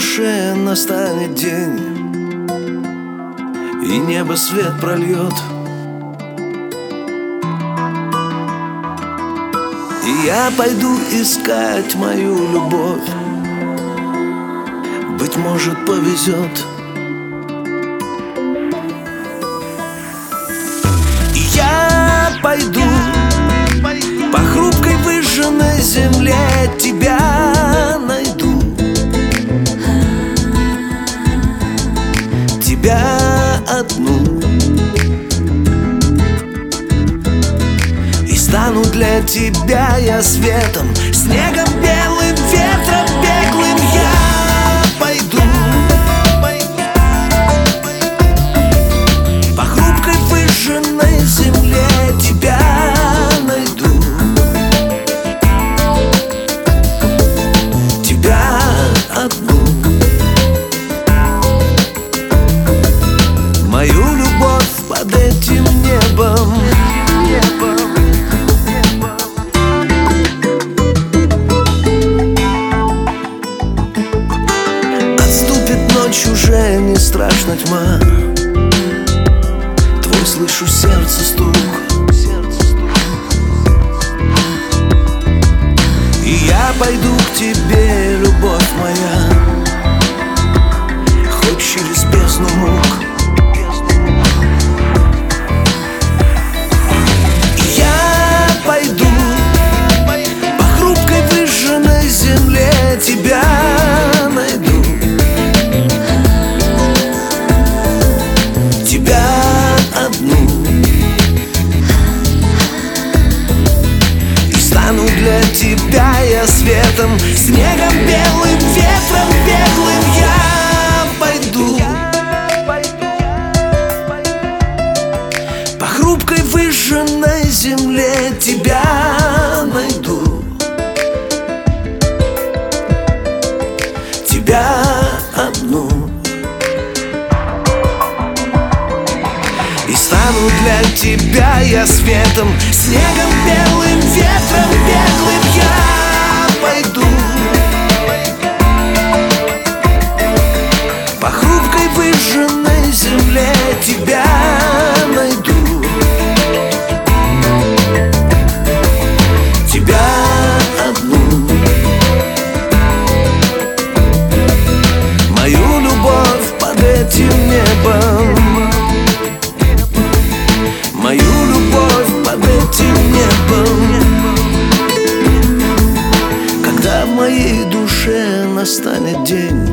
душе настанет день, и небо свет прольет, и я пойду искать мою любовь. Быть может, повезет. И я пойду по хрупкой выжженной земле, тебя найду, тебя одну, и стану для тебя я светом, снегом, белым ветром беглым. Я пойду по хрупкой выжженной земле, тебя найду, тебя одну, мою любовь под этим небом. Отступит ночь, уже не страшна тьма, твой слышу сердце стук, и я пойду к тебе, любовь моя, хоть через бездну мук. Я пойду по хрупкой выжженной земле, тебя найду, тебя одну, и стану для тебя я светом, снегом, белым ветром беглым. Я пойду по хрупкой выжженной земле, тебя найду, тебя одну, и стану для тебя я светом, снегом, белым ветром беглым. Я пойду по хрупкой выжженной земле, тебя найду, тебя одну, мою любовь под этим небом, мою любовь под этим небом. Когда в моей душе настанет день,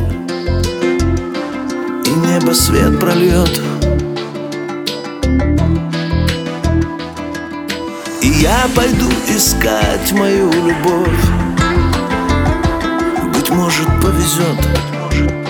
и небо свет прольет, и я пойду искать мою любовь. Быть может, повезет.